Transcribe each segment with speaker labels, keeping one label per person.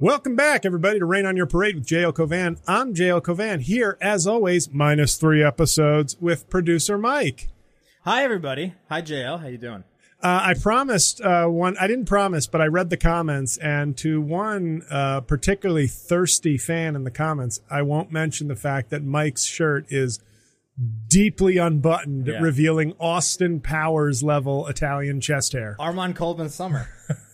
Speaker 1: Welcome back, everybody, to Rain on Your Parade with J.L. Covan. I'm J.L. Covan here, as always, minus 3 episodes with producer Mike.
Speaker 2: Hi, everybody. Hi, JL. How you doing?
Speaker 1: I promised one. I didn't promise, but I read the comments, and to one particularly thirsty fan in the comments, I won't mention the fact that Mike's shirt is deeply unbuttoned, revealing Austin Powers level Italian chest hair.
Speaker 2: Armand Coleman Summer.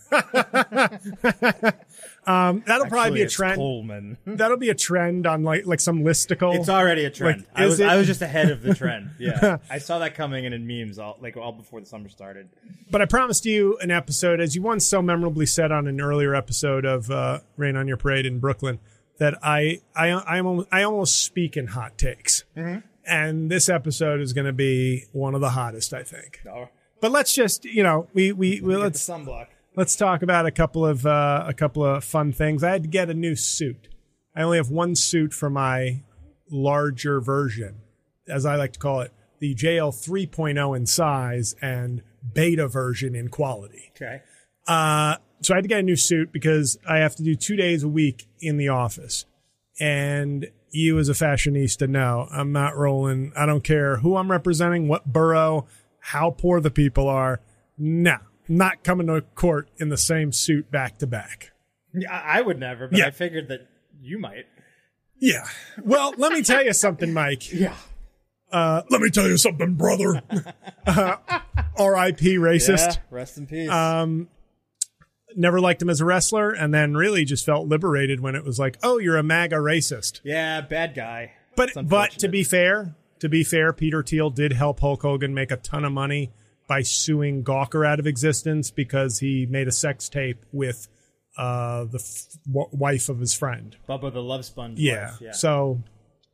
Speaker 1: That'll probably be a trend.
Speaker 2: Coleman.
Speaker 1: That'll be a trend on like some listicle.
Speaker 2: It's already a trend.
Speaker 1: Like,
Speaker 2: I was just ahead of the trend. Yeah, I saw that coming in memes all before the summer started.
Speaker 1: But I promised you an episode, as you once so memorably said on an earlier episode of Rain on Your Parade in Brooklyn, that I almost speak in hot takes. Mm-hmm. And this episode is going to be one of the hottest, I think.
Speaker 2: No.
Speaker 1: But let's just, let's
Speaker 2: sunblock.
Speaker 1: Let's talk about a couple of fun things. I had to get a new suit. I only have one suit for my larger version, as I like to call it, the JL 3.0 in size and beta version in quality.
Speaker 2: Okay.
Speaker 1: So I had to get a new suit because I have to do 2 days a week in the office. And you as a fashionista know I'm not rolling. I don't care who I'm representing, what borough, how poor the people are. No. Not coming to court in the same suit back to back.
Speaker 2: Yeah, I would never, but I figured that you might.
Speaker 1: Yeah. Well, let me tell you something, Mike.
Speaker 2: Yeah.
Speaker 1: Let me tell you something, brother. R.I.P. racist.
Speaker 2: Yeah, rest in peace.
Speaker 1: Never liked him as a wrestler, and then really just felt liberated when it was like, oh, you're a MAGA racist.
Speaker 2: Yeah, bad guy.
Speaker 1: But to be fair, Peter Thiel did help Hulk Hogan make a ton of money by suing Gawker out of existence because he made a sex tape with the wife of his friend.
Speaker 2: Bubba the Love Sponge
Speaker 1: wife.
Speaker 2: Yeah.
Speaker 1: So,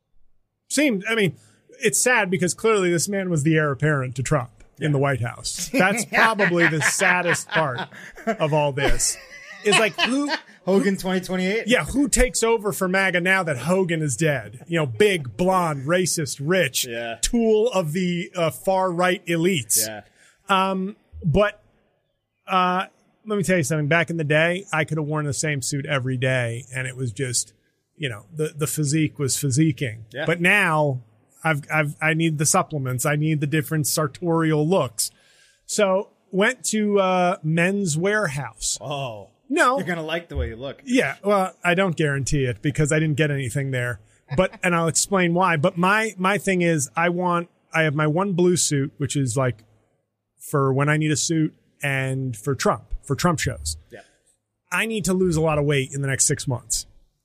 Speaker 1: it's sad because clearly this man was the heir apparent to Trump in the White House. That's probably the saddest part of all this. Is like who...
Speaker 2: Hogan 2028?
Speaker 1: Yeah, who takes over for MAGA now that Hogan is dead? Big, blonde, racist, rich, tool of the far-right elites.
Speaker 2: Yeah.
Speaker 1: But let me tell you something. Back in the day, I could have worn the same suit every day, and it was just, the physique was physiquing. Yeah. But now I need the supplements. I need the different sartorial looks. So went to Men's Warehouse.
Speaker 2: Oh.
Speaker 1: No.
Speaker 2: You're going to like the way you look.
Speaker 1: Yeah. Well, I don't guarantee it because I didn't get anything there. And I'll explain why. But my thing is I have my one blue suit, which is like for when I need a suit and for Trump shows.
Speaker 2: Yeah.
Speaker 1: I need to lose a lot of weight in the next 6 months.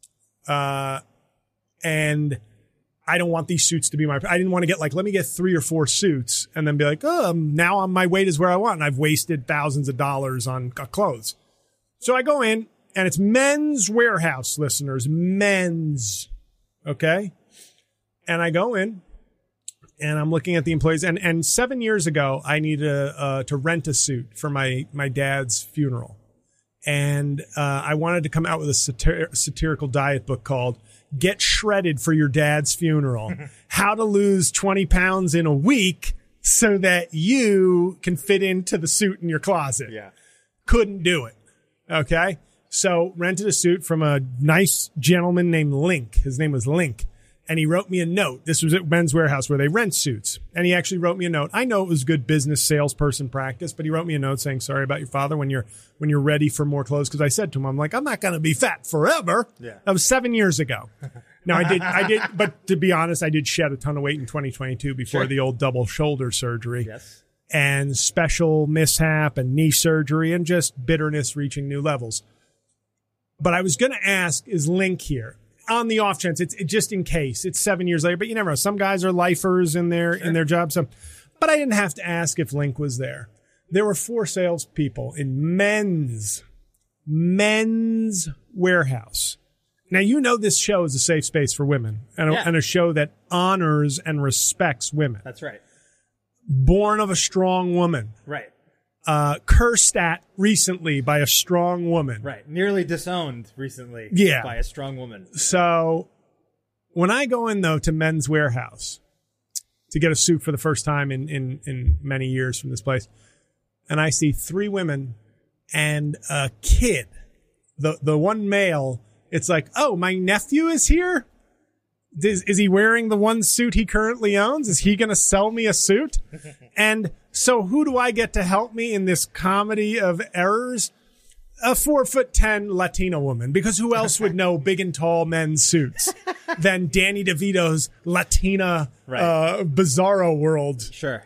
Speaker 1: And I don't want these suits to be I didn't want to get let me get 3 or 4 suits and then be like, oh, now my weight is where I want. And I've wasted thousands of dollars on clothes. So I go in, and it's Men's Warehouse, listeners. Men's. Okay? And I go in, and I'm looking at the employees. And 7 years ago, I needed to rent a suit for my dad's funeral. And I wanted to come out with a satirical diet book called Get Shredded for Your Dad's Funeral. How to Lose 20 Pounds in a Week so that you can fit into the suit in your closet.
Speaker 2: Yeah.
Speaker 1: Couldn't do it. Okay. So rented a suit from a nice gentleman named Link. His name was Link. And he wrote me a note. This was at Men's Warehouse where they rent suits. And he actually wrote me a note. I know it was good business salesperson practice, but he wrote me a note saying, sorry about your father when you're ready for more clothes. Cause I said to him, I'm like, I'm not going to be fat forever.
Speaker 2: Yeah.
Speaker 1: That was 7 years ago. Now I did, but to be honest, I did shed a ton of weight in 2022 before the old double shoulder surgery.
Speaker 2: Yes.
Speaker 1: And special mishap and knee surgery and just bitterness reaching new levels. But I was going to ask, is Link here? On the off chance, it's just in case. It's 7 years later, but you never know. Some guys are lifers in their job. But I didn't have to ask if Link was there. There were 4 salespeople in Men's Warehouse. Now, this show is a safe space for women and a show that honors and respects women.
Speaker 2: That's right.
Speaker 1: Born of a strong woman.
Speaker 2: Right.
Speaker 1: Cursed at recently by a strong woman.
Speaker 2: Right. Nearly disowned recently by a strong woman.
Speaker 1: So when I go in, though, to Men's Warehouse to get a suit for the first time in many years from this place, and I see 3 women and a kid the one male, it's like, oh, my nephew is here. Is he wearing the one suit he currently owns? Is he going to sell me a suit? And so who do I get to help me in this comedy of errors? A 4'10" Latina woman, because who else would know big and tall men's suits than Danny DeVito's Latina bizarro world?
Speaker 2: Sure.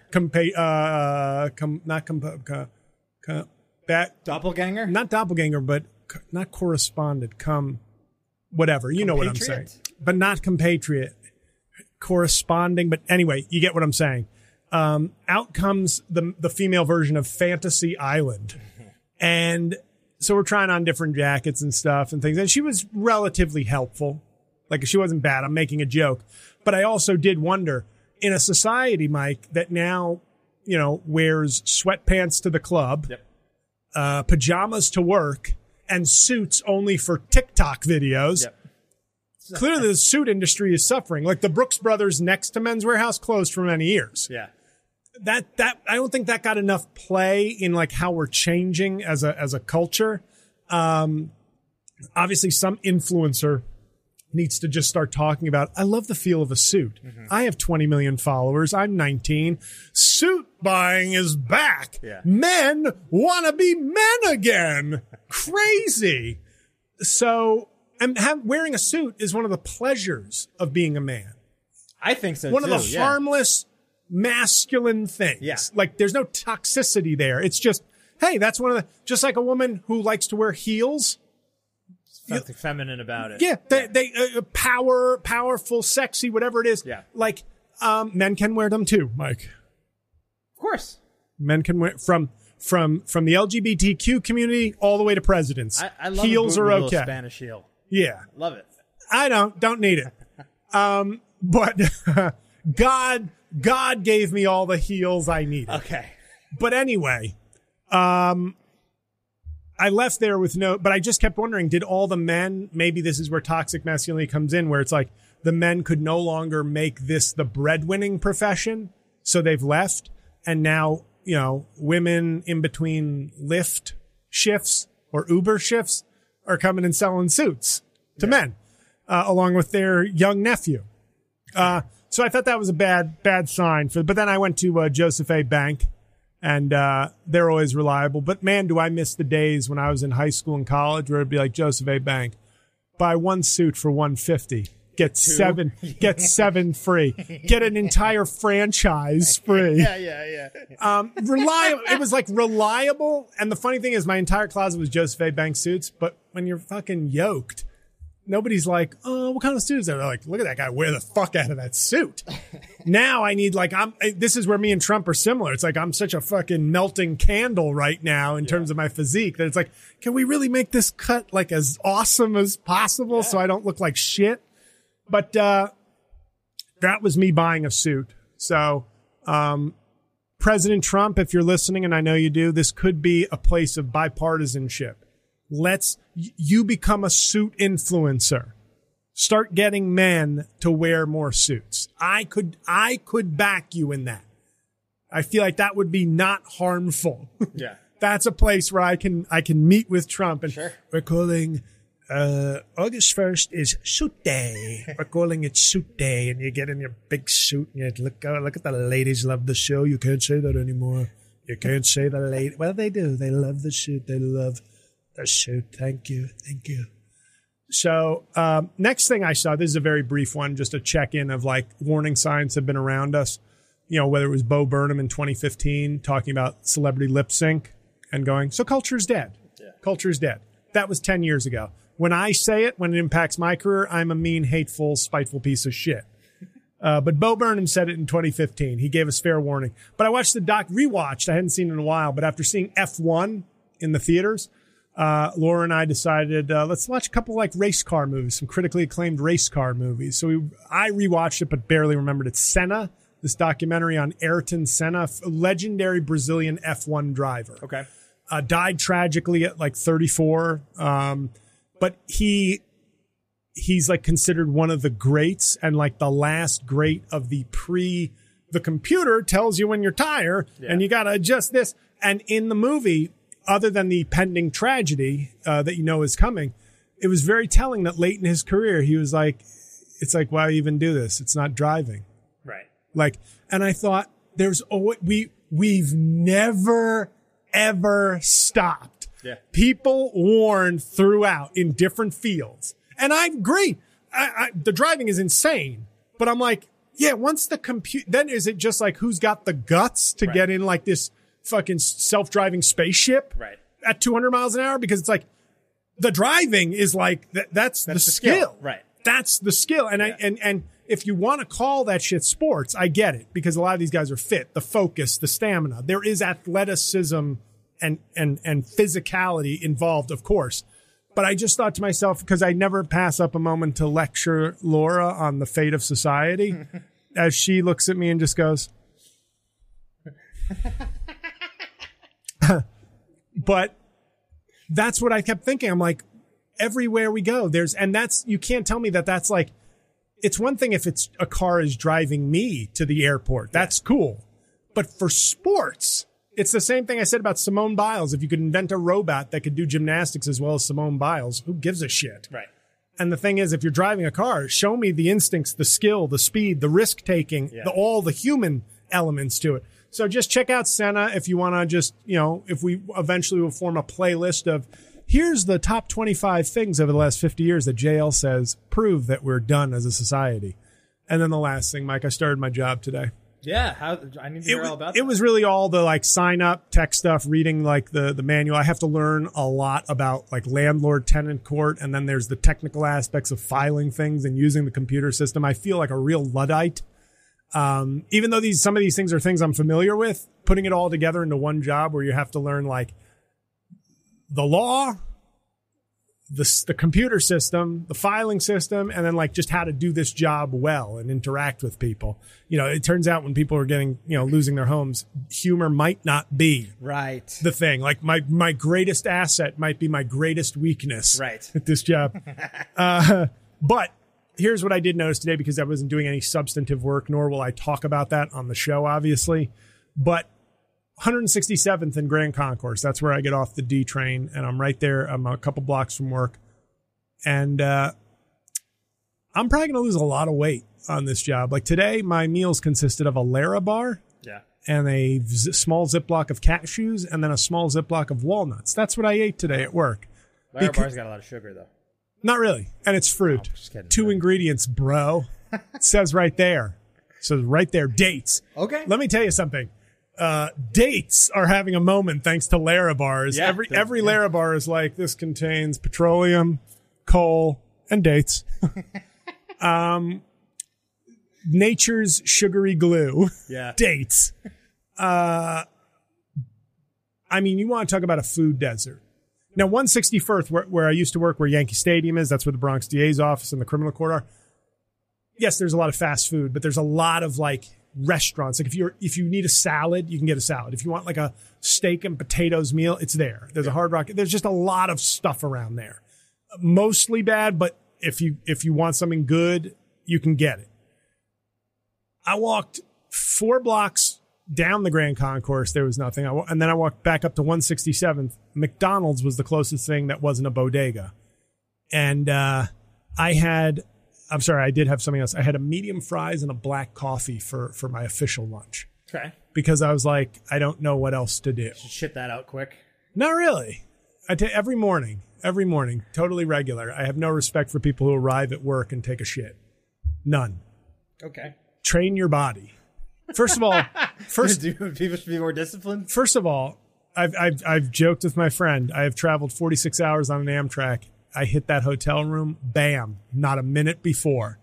Speaker 2: Doppelganger?
Speaker 1: Not doppelganger, but not correspondent. Whatever. You know what I'm saying. But not compatriot. Corresponding. But anyway, you get what I'm saying. Out comes the female version of Fantasy Island. And so we're trying on different jackets and stuff and things. And she was relatively helpful. Like, she wasn't bad. I'm making a joke. But I also did wonder, in a society, Mike, that now, wears sweatpants to the club, pajamas to work, and suits only for TikTok videos. Yep. Clearly, the suit industry is suffering. Like, the Brooks Brothers next to Men's Wearhouse closed for many years.
Speaker 2: Yeah.
Speaker 1: That I don't think that got enough play in like how we're changing as a culture. Obviously some influencer needs to just start talking about, I love the feel of a suit. Mm-hmm. I have 20 million followers. I'm 19. Suit buying is back. Yeah. Men want to be men again. Crazy. So, and wearing a suit is one of the pleasures of being a man.
Speaker 2: I think so,
Speaker 1: one of the harmless masculine things.
Speaker 2: Yeah.
Speaker 1: Like, there's no toxicity there. It's just, hey, that's one of the, just like a woman who likes to wear heels.
Speaker 2: Something feminine about it.
Speaker 1: Yeah. They powerful, sexy, whatever it is.
Speaker 2: Yeah.
Speaker 1: Like, men can wear them too, Mike.
Speaker 2: Of course. Men
Speaker 1: can wear from the LGBTQ community all the way to presidents.
Speaker 2: I love
Speaker 1: heels are okay.
Speaker 2: Spanish heel.
Speaker 1: Yeah.
Speaker 2: Love it.
Speaker 1: I don't need it. But God gave me all the heels I needed.
Speaker 2: Okay.
Speaker 1: But anyway, I left there with but I just kept wondering, did all the men, maybe this is where toxic masculinity comes in, where it's like the men could no longer make this the breadwinning profession. So they've left. And now, women in between Lyft shifts or Uber shifts are coming and selling suits to men, along with their young nephew. So I thought that was a bad sign but then I went to Joseph A. Bank, and they're always reliable. But man, do I miss the days when I was in high school and college where it'd be like, Joseph A. Bank, buy one suit for $150, get seven free, get an entire franchise free.
Speaker 2: Yeah.
Speaker 1: Reliable. It was like reliable. And the funny thing is, my entire closet was Joseph A. Bank suits. But when you're fucking yoked, nobody's like, oh, what kind of suit is that? They're like, look at that guy, wear the fuck out of that suit. Now I need this is where me and Trump are similar. It's like, I'm such a fucking melting candle right now in terms of my physique that it's like, can we really make this cut like as awesome as possible so I don't look like shit? But, that was me buying a suit. So, President Trump, if you're listening, and I know you do, this could be a place of bipartisanship. You become a suit influencer. Start getting men to wear more suits. I could back you in that. I feel like that would be not harmful.
Speaker 2: Yeah.
Speaker 1: That's a place where I can meet with Trump, and
Speaker 2: sure.
Speaker 1: We're calling August 1st is suit day. We're calling it suit day, and you get in your big suit and you look at the ladies love the show. You can't say that anymore. You can't say the lady. Well, they do. They love the suit. They love the suit. Thank you. So, next thing I saw, this is a very brief one, just a check-in of like warning signs have been around us. Whether it was Bo Burnham in 2015 talking about celebrity lip sync and going, so culture's dead. Yeah. Culture's dead. That was 10 years ago. When I say it, when it impacts my career, I'm a mean, hateful, spiteful piece of shit. But Bo Burnham said it in 2015. He gave us fair warning. But I watched the rewatched. I hadn't seen it in a while, but after seeing F1 in the theaters, Laura and I decided, let's watch a couple like race car movies, some critically acclaimed race car movies. So I rewatched it, but barely remembered it. Senna, this documentary on Ayrton Senna, a legendary Brazilian F1 driver.
Speaker 2: Okay.
Speaker 1: Died tragically at like 34. But he's like considered one of the greats and like the last great of the computer tells you when you're tired and you got to adjust this. And in the movie, other than the pending tragedy that is coming, it was very telling that late in his career, he was like, it's like, why even do this? It's not driving.
Speaker 2: Right.
Speaker 1: Like, and I thought we've never, ever stopped.
Speaker 2: Yeah.
Speaker 1: People warn throughout in different fields. And I agree. The driving is insane, but I'm like, yeah, once the then is it just like who's got the guts to get in like this fucking self-driving spaceship at 200 miles an hour? Because it's like the driving is like, that's the skill.
Speaker 2: Right.
Speaker 1: That's the skill. And and if you want to call that shit sports, I get it, because a lot of these guys are fit, the focus, the stamina. There is athleticism and physicality involved, of course. But I just thought to myself, because I never pass up a moment to lecture Laura on the fate of society, as she looks at me and just goes, but that's what I kept thinking. I'm like, everywhere we go, you can't tell me that's like, it's one thing if a car is driving me to the airport. That's cool. But for sports, it's the same thing I said about Simone Biles. If you could invent a robot that could do gymnastics as well as Simone Biles, who gives a shit?
Speaker 2: Right.
Speaker 1: And the thing is, if you're driving a car, show me the instincts, the skill, the speed, the risk taking, all the human elements to it. So just check out Senna if you want to just, if we eventually will form a playlist of, here's the top 25 things over the last 50 years that JL says prove that we're done as a society. And then the last thing, Mike, I started my job today.
Speaker 2: Yeah, I need to hear all about that.
Speaker 1: It was really all the like sign up tech stuff, reading like the manual. I have to learn a lot about like landlord tenant court, and then there's the technical aspects of filing things and using the computer system. I feel like a real Luddite. Even though some of these things are things I'm familiar with, putting it all together into one job where you have to learn like the law, the computer system, the filing system, and then like just how to do this job well and interact with people. It turns out when people are getting, losing their homes, humor might not be the thing. Like my greatest asset might be my greatest weakness at this job. But here's what I did notice today, because I wasn't doing any substantive work, nor will I talk about that on the show, obviously. But 167th and Grand Concourse, that's where I get off the D train, and I'm right there. I'm a couple blocks from work. And I'm probably going to lose a lot of weight on this job. Like today, my meals consisted of a Larabar and a small Ziploc of cashews and then a small Ziploc of walnuts. That's what I ate today at work.
Speaker 2: Larabar's got a lot of sugar, though.
Speaker 1: Not really. And it's fruit.
Speaker 2: Just kidding,
Speaker 1: 2 ingredients, bro. It says right there. It says right there, dates.
Speaker 2: Okay.
Speaker 1: Let me tell you something. Dates are having a moment thanks to Larabars.
Speaker 2: Yeah,
Speaker 1: every Larabar is like, this contains petroleum, coal, and dates. Nature's sugary glue.
Speaker 2: Yeah.
Speaker 1: Dates. I mean, you want to talk about a food desert. Now, 161st, where I used to work, where Yankee Stadium is, that's where the Bronx DA's office and the criminal court are. Yes, there's a lot of fast food, but there's a lot of like restaurants. Like if you need a salad, you can get a salad. If you want like a steak and potatoes meal, it's there. There's a Hard Rock. There's just a lot of stuff around there. Mostly bad, but if you want something good, you can get it. I walked 4 blocks down the Grand Concourse. There was nothing. And then I walked back up to 167th. McDonald's was the closest thing that wasn't a bodega. And I did have something else. I had a medium fries and a black coffee for my official lunch.
Speaker 2: Okay.
Speaker 1: Because I was like, I don't know what else to do.
Speaker 2: Should shit that out quick.
Speaker 1: Not really. Every morning, totally regular. I have no respect for people who arrive at work and take a shit. None.
Speaker 2: Okay.
Speaker 1: Train your body. First of all,
Speaker 2: people should be more disciplined.
Speaker 1: First of all, I've joked with my friend. I have traveled 46 hours on an Amtrak. I hit that hotel room, bam, not a minute before.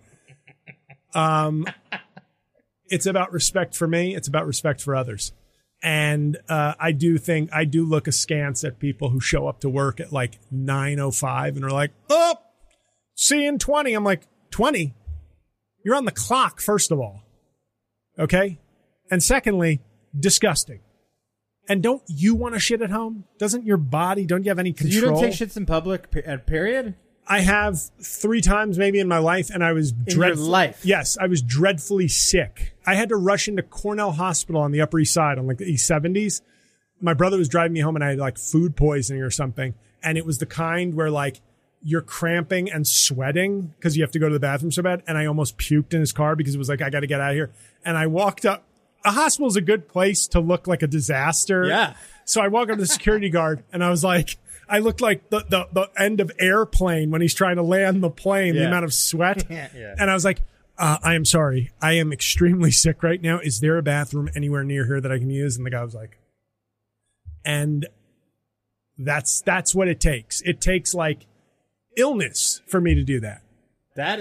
Speaker 1: It's about respect for me. It's about respect for others. And I do look askance at people who show up to work at like 9:05 and are like, oh, see you in 20. I'm like, 20? You're on the clock, first of all. Okay? And secondly, disgusting. And don't you want to shit at home? Don't you have any control?
Speaker 2: You don't take shits in public, period?
Speaker 1: I have 3 times maybe in my life, and I was
Speaker 2: your life?
Speaker 1: Yes, I was dreadfully sick. I had to rush into Cornell Hospital on the Upper East Side on like the East 70s my brother was driving me home and I had like food poisoning or something. And it was the kind where like you're cramping and sweating because you have to go to the bathroom so bad. And I almost puked in his car because it was like, I got to get out of here. And I walked up. A hospital is a good place to look like a disaster.
Speaker 2: Yeah.
Speaker 1: So I walk up to the security guard and I was like, I looked like the end of Airplane when he's trying to land the plane, the amount of sweat.
Speaker 2: Yeah.
Speaker 1: And I was like, I am sorry. I am extremely sick right now. Is there a bathroom anywhere near here that I can use? And the guy was like, and that's what it takes. It takes like illness for me to do that.
Speaker 2: That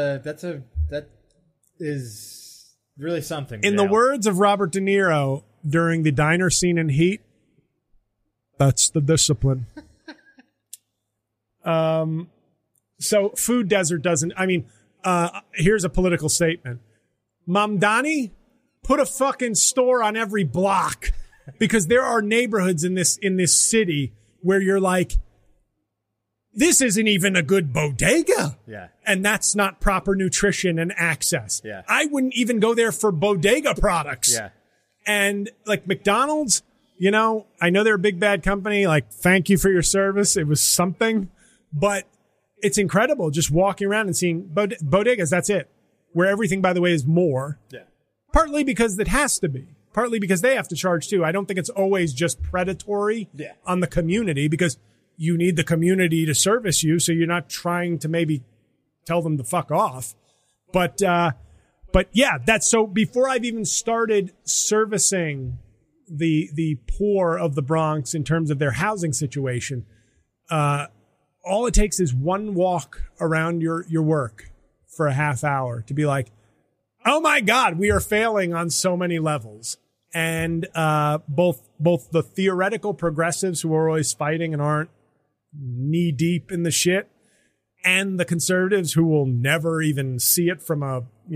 Speaker 2: is really something.
Speaker 1: In the words of Robert De Niro during the diner scene in Heat, that's the discipline. So food desert doesn't, I mean, here's a political statement. Mamdani, put a fucking store on every block because there are neighborhoods in this city where you're like, this isn't even a good bodega.
Speaker 2: Yeah.
Speaker 1: And that's not proper nutrition and access.
Speaker 2: Yeah.
Speaker 1: I wouldn't even go there for bodega products.
Speaker 2: Yeah.
Speaker 1: And like McDonald's, you know, I know they're a big bad company. Like, thank you for your service. It was something, but it's incredible just walking around and seeing bodegas. That's it. Where everything, by the way, is more.
Speaker 2: Yeah.
Speaker 1: Partly because it has to be. Partly because they have to charge too. I don't think it's always just predatory on the community because you need the community to service you. So you're not trying to maybe tell them to fuck off. But yeah, that's so before I've even started servicing the poor of the Bronx in terms of their housing situation, all it takes is one walk around your work for a half hour to be like, oh my God, we are failing on so many levels. And both the theoretical progressives who are always fighting and aren't knee deep in the shit, and the conservatives who will never even see it from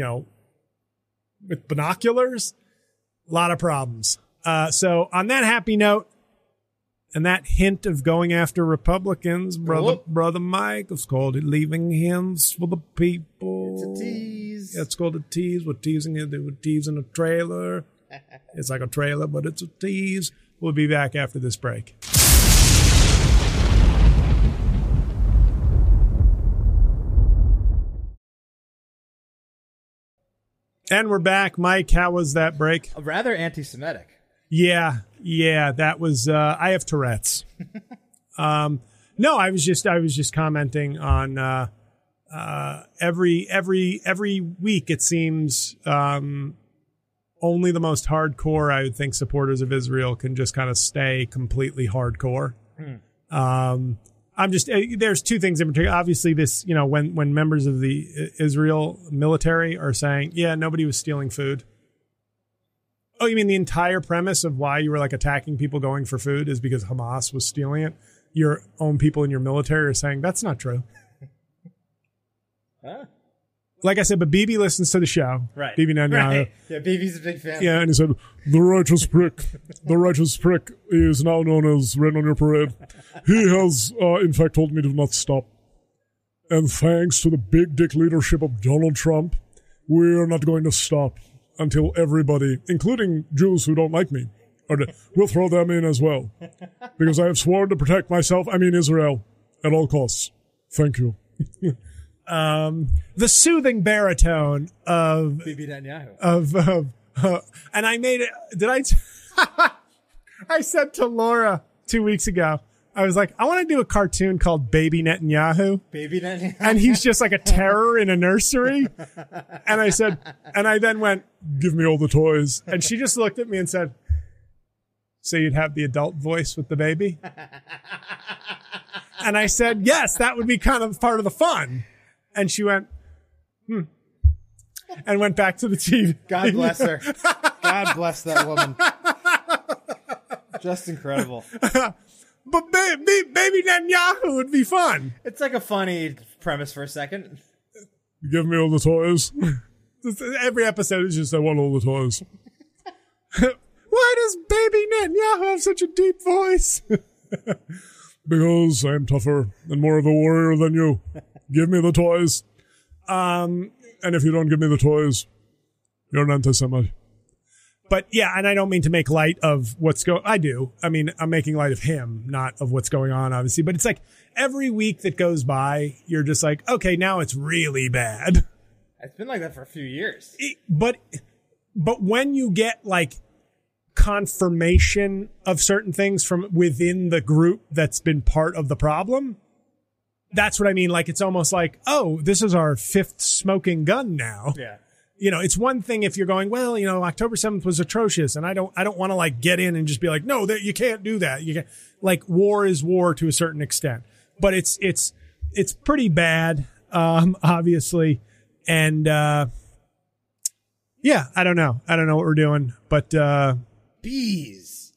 Speaker 1: with binoculars, a lot of problems. So on that happy note, and that hint of going after Republicans, brother Mike, it's called it leaving hints for the people.
Speaker 2: It's a tease.
Speaker 1: Yeah, it's called a tease. We're teasing it. We're teasing a trailer. It's like a trailer, but it's a tease. We'll be back after this break. And we're back. Mike, how was that break?
Speaker 2: Rather anti-Semitic.
Speaker 1: Yeah, that was, I have Tourette's. No, I was just commenting on, every week it seems, only the most hardcore, I would think, supporters of Israel can just kind of stay completely hardcore. There's two things in particular. Obviously this, when members of the Israel military are saying, yeah, nobody was stealing food. Oh, you mean the entire premise of why you were like attacking people going for food is because Hamas was stealing it? Your own people in your military are saying that's not true.
Speaker 2: Huh?
Speaker 1: Like I said, but Bibi listens to the show.
Speaker 2: Right.
Speaker 1: Bibi Netanyahu.
Speaker 2: Right. Yeah, Bibi's a big fan.
Speaker 1: Yeah, and he said, the righteous prick is now known as Rain on Your Parade. He has, in fact, told me to not stop. And thanks to the big dick leadership of Donald Trump, we're not going to stop until everybody, including Jews who don't like me, we'll throw them in as well. Because I have sworn to protect Israel, at all costs. Thank you. The soothing baritone of
Speaker 2: Bibi Netanyahu.
Speaker 1: And I made it. I said to Laura 2 weeks ago, I was like, I want to do a cartoon called Baby Netanyahu.
Speaker 2: Baby Netanyahu.
Speaker 1: And he's just like a terror in a nursery. And I then went, give me all the toys. And she just looked at me and said, so you'd have the adult voice with the baby? And I said, yes, that would be kind of part of the fun. And she went, and went back to the TV.
Speaker 2: God bless her. God bless that woman. Just incredible.
Speaker 1: But Baby Netanyahu would be fun.
Speaker 2: It's like a funny premise for a second.
Speaker 1: Give me all the toys. Every episode is just, I want all the toys. Why does Baby Netanyahu have such a deep voice? Because I'm tougher and more of a warrior than you. Give me the toys. And if you don't give me the toys, you're an anti-Semite. But yeah, and I don't mean to make light of what's going. I do. I mean, I'm making light of him, not of what's going on, obviously. But it's like every week that goes by, you're just like, okay, now it's really bad.
Speaker 2: It's been like that for a few years.
Speaker 1: But when you get like confirmation of certain things from within the group that's been part of the problem, that's what I mean. Like, it's almost like, oh, this is our fifth smoking gun now.
Speaker 2: Yeah.
Speaker 1: You know, it's one thing if you're going, well, you know, October 7th was atrocious, and I don't want to like get in and just be like, no, that you can't do that. You can't. Like, war is war to a certain extent, but it's pretty bad, obviously. And, yeah, I don't know what we're doing, but,
Speaker 2: Bees.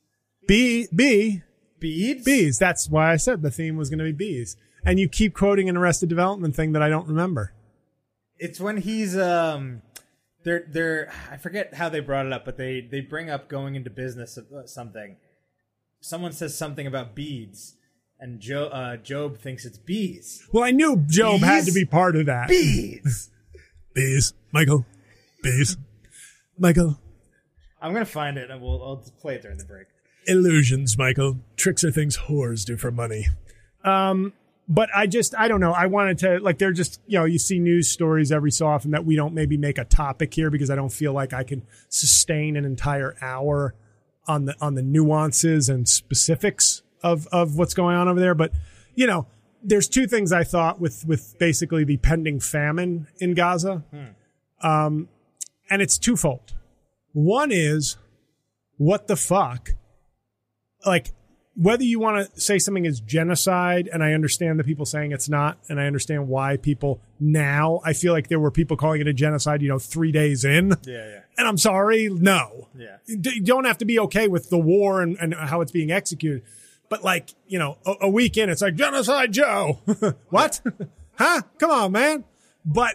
Speaker 1: Bees. That's why I said the theme was going to be bees. And you keep quoting an Arrested Development thing that I don't remember.
Speaker 2: It's when he's, they're I forget how they brought it up, but they bring up going into business something. Someone says something about beads, and Job thinks it's bees.
Speaker 1: Well, I knew Job had to be part of that.
Speaker 2: Bees.
Speaker 1: Bees. Michael. Bees. Michael.
Speaker 2: I'm gonna find it, and I'll play it during the break.
Speaker 1: Illusions, Michael. Tricks are things whores do for money. But I don't know. I wanted to, like, they're just, you know, you see news stories every so often that we don't maybe make a topic here because I don't feel like I can sustain an entire hour on the nuances and specifics of what's going on over there. But, you know, there's two things I thought with basically the pending famine in Gaza. And it's twofold. One is, what the fuck? Like, whether you want to say something is genocide, and I understand the people saying it's not, and I understand why people now, I feel like there were people calling it a genocide, 3 days in.
Speaker 2: Yeah.
Speaker 1: And I'm sorry, no.
Speaker 2: Yeah.
Speaker 1: You don't have to be okay with the war and how it's being executed. But like, a week in, it's like, Genocide Joe. What? Huh? Come on, man. But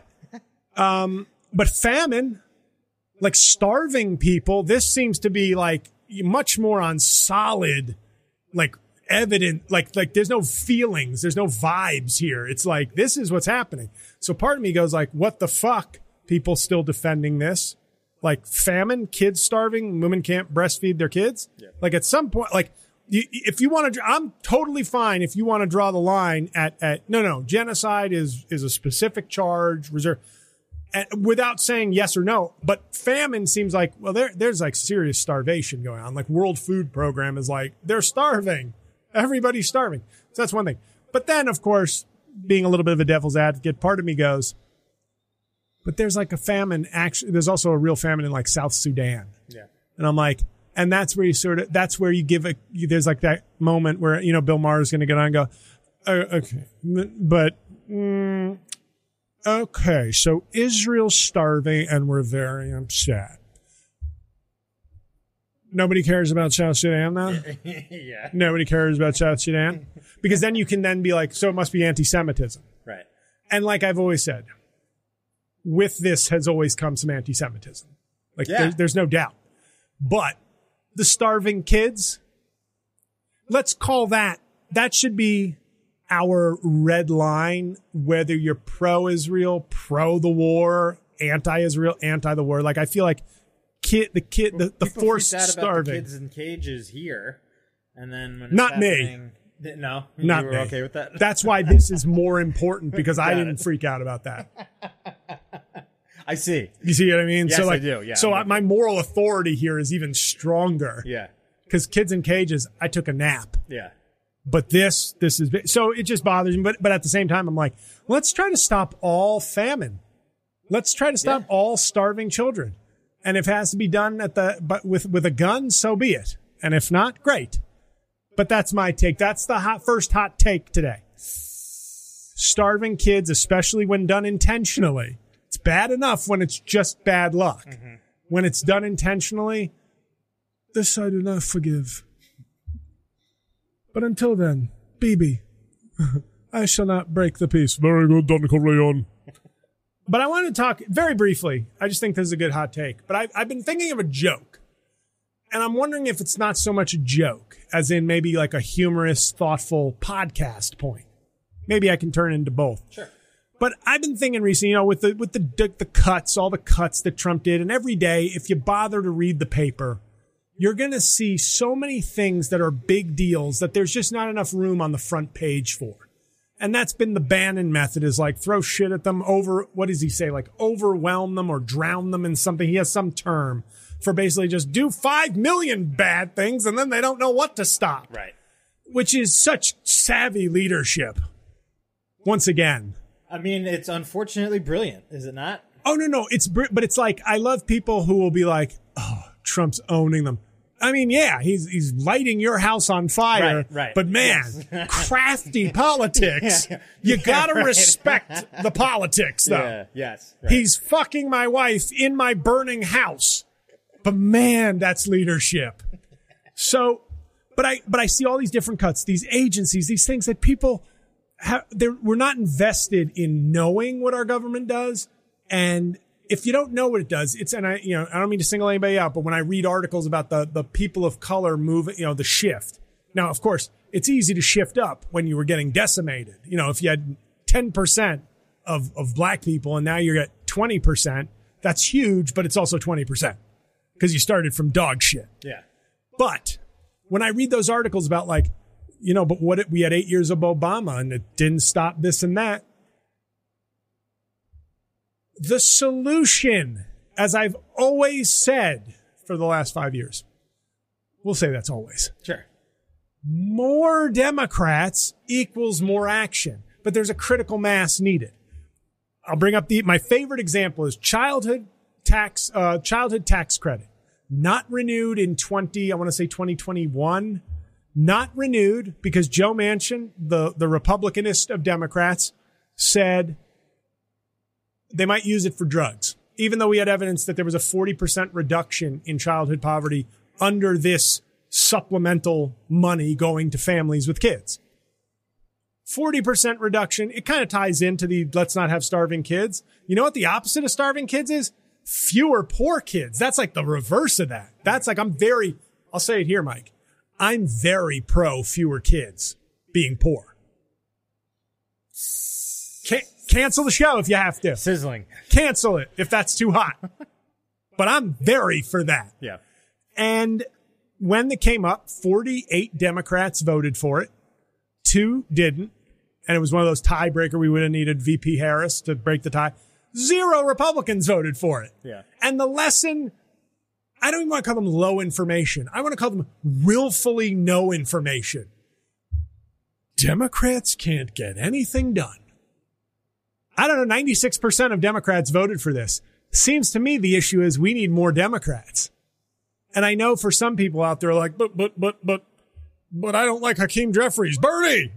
Speaker 1: famine, like starving people, this seems to be like much more on solid, like evident, like there's no feelings, there's no vibes here. It's like, this is what's happening. So part of me goes like, what the fuck? People still defending this? Like famine, kids starving, women can't breastfeed their kids. Yeah. Like at some point, like if you want to, I'm totally fine if you want to draw the line at no, genocide is a specific charge reserved. Without saying yes or no, but famine seems like, well, there's like serious starvation going on. Like World Food Program is like, they're starving. Everybody's starving. So that's one thing. But then, of course, being a little bit of a devil's advocate, part of me goes, but there's like a famine. Actually, there's also a real famine in like South Sudan. Yeah. And I'm like, and that's where that's where you give there's like that moment where, Bill Maher is going to get on and go, okay, but, okay, so Israel's starving and we're very upset. Nobody cares about South Sudan now?
Speaker 2: Yeah.
Speaker 1: Nobody cares about South Sudan? Because then you can then be like, so it must be anti-Semitism.
Speaker 2: Right.
Speaker 1: And like I've always said, with this has always come some anti-Semitism. Like there's no doubt. But the starving kids, let's call that should be our red line, whether you're pro-Israel, pro the war, anti-Israel, anti the war. Like I feel like the forced starving.
Speaker 2: About the kids in cages here, and then when
Speaker 1: not me.
Speaker 2: No,
Speaker 1: not
Speaker 2: you were
Speaker 1: me.
Speaker 2: okay with that.
Speaker 1: That's why this is more important because I didn't freak out about that.
Speaker 2: I see.
Speaker 1: You see what I mean?
Speaker 2: Yes,
Speaker 1: so like,
Speaker 2: I do. Yeah.
Speaker 1: So my moral authority here is even stronger.
Speaker 2: Yeah.
Speaker 1: Because kids in cages, I took a nap.
Speaker 2: Yeah.
Speaker 1: But this is, so it just bothers me. But at the same time, I'm like, let's try to stop all famine. Let's try to stop all starving children. And if it has to be done with a gun, so be it. And if not, great. But that's my take. That's the first hot take today. Starving kids, especially when done intentionally. It's bad enough when it's just bad luck. Mm-hmm. When it's done intentionally, this I do not forgive. But until then, BB, I shall not break the peace. Very good, Don Corleone. But I want to talk very briefly. I just think this is a good hot take. But I've been thinking of a joke. And I'm wondering if it's not so much a joke, as in maybe like a humorous, thoughtful podcast point. Maybe I can turn into both.
Speaker 2: Sure.
Speaker 1: But I've been thinking recently, with the cuts, all the cuts that Trump did, and every day, if you bother to read the paper, you're going to see so many things that are big deals that there's just not enough room on the front page for. And that's been the Bannon method, is like throw shit at them, what does he say? Like overwhelm them or drown them in something. He has some term for basically just do 5 million bad things and then they don't know what to stop.
Speaker 2: Right.
Speaker 1: Which is such savvy leadership. Once again.
Speaker 2: I mean, it's unfortunately brilliant, is it not?
Speaker 1: Oh, no. But it's like, I love people who will be like, oh, Trump's owning them. I mean, yeah, he's lighting your house on fire.
Speaker 2: Right.
Speaker 1: But man, crafty politics. You gotta respect the politics, though.
Speaker 2: Yeah, yes. Right.
Speaker 1: He's fucking my wife in my burning house. But man, that's leadership. So, but I see all these different cuts, these agencies, these things that people we're not invested in knowing what our government does. And if you don't know what it does, I don't mean to single anybody out, but when I read articles about the people of color moving, the shift. Now, of course, it's easy to shift up when you were getting decimated. If you had 10% of black people and now you're at 20%, that's huge, but it's also 20% because you started from dog shit.
Speaker 2: Yeah.
Speaker 1: But when I read those articles about but we had 8 years of Obama and it didn't stop this and that. The solution, as I've always said for the last 5 years, we'll say that's always.
Speaker 2: Sure.
Speaker 1: More Democrats equals more action, but there's a critical mass needed. I'll bring up my favorite example is childhood tax credit. Not renewed in 2021. Not renewed because Joe Manchin, the Republicanist of Democrats, said they might use it for drugs, even though we had evidence that there was a 40% reduction in childhood poverty under this supplemental money going to families with kids. 40% reduction. It kind of ties into the let's not have starving kids. You know what the opposite of starving kids is? Fewer poor kids. That's like the reverse of that. That's like I'll say it here, Mike. I'm very pro fewer kids being poor. Cancel the show if you have to.
Speaker 2: Sizzling.
Speaker 1: Cancel it if that's too hot. But I'm very for that.
Speaker 2: Yeah.
Speaker 1: And when it came up, 48 Democrats voted for it. 2 didn't. And it was one of those tiebreaker. We would have needed VP Harris to break the tie. 0 Republicans voted for it.
Speaker 2: Yeah.
Speaker 1: And the lesson, I don't even want to call them low information. I want to call them willfully no information. Democrats can't get anything done. I don't know, 96% of Democrats voted for this. Seems to me the issue is we need more Democrats. And I know for some people out there like, but I don't like Hakeem Jeffries. Bernie,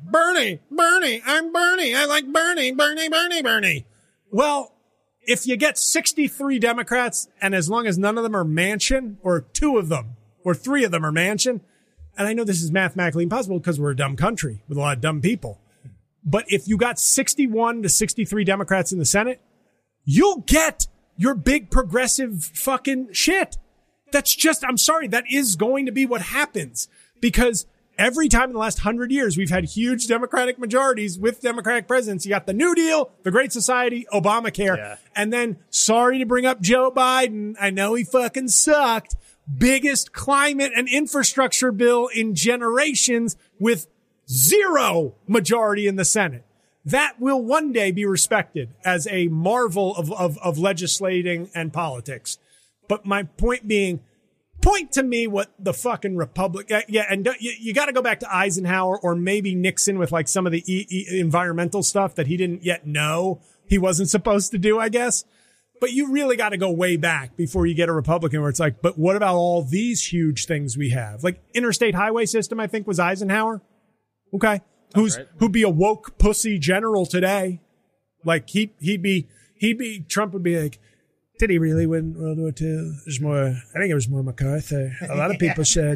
Speaker 1: I'm Bernie. I like Bernie. Well, if you get 63 Democrats and as long as none of them are Manchin or 2 of them or 3 of them are Manchin, and I know this is mathematically impossible because we're a dumb country with a lot of dumb people. But if you got 61 to 63 Democrats in the Senate, you'll get your big progressive fucking shit. That's just, I'm sorry, that is going to be what happens because every time in the last 100 years, we've had huge Democratic majorities with Democratic presidents. You got the New Deal, the Great Society, Obamacare, and then sorry to bring up Joe Biden. I know he fucking sucked. Biggest climate and infrastructure bill in generations with 0 majority in the Senate. That will one day be respected as a marvel of legislating and politics. But my point being, point to me what the fucking you got to go back to Eisenhower or maybe Nixon with like some of the environmental stuff that he didn't yet know he wasn't supposed to do, I guess. But you really got to go way back before you get a Republican where it's like, but what about all these huge things we have? Like interstate highway system, I think was Eisenhower. Okay. Who'd be a woke pussy general today. Like Trump would be like, did he really win World War II? I think it was more MacArthur. A lot of people said,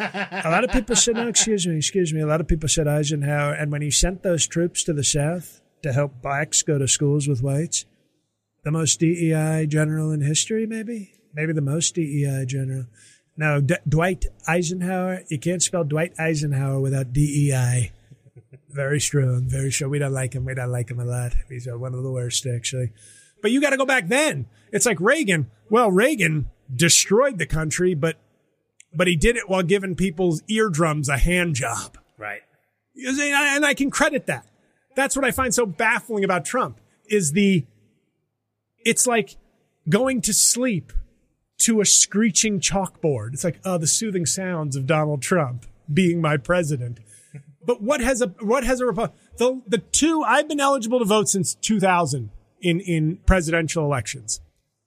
Speaker 1: no, excuse me. A lot of people said Eisenhower. And when he sent those troops to the South to help blacks go to schools with whites, the most DEI general in history, maybe the most DEI general. No, Dwight Eisenhower. You can't spell Dwight Eisenhower without DEI. Very strong, very strong. We don't like him. We don't like him a lot. He's one of the worst, actually. But you got to go back then. It's like Reagan. Well, Reagan destroyed the country, but he did it while giving people's eardrums a hand job.
Speaker 2: Right.
Speaker 1: And I can credit that. That's what I find so baffling about Trump is it's like going to sleep to a screeching chalkboard. It's like, oh, the soothing sounds of Donald Trump being my president. But what has a the two, I've been eligible to vote since 2000 in presidential elections.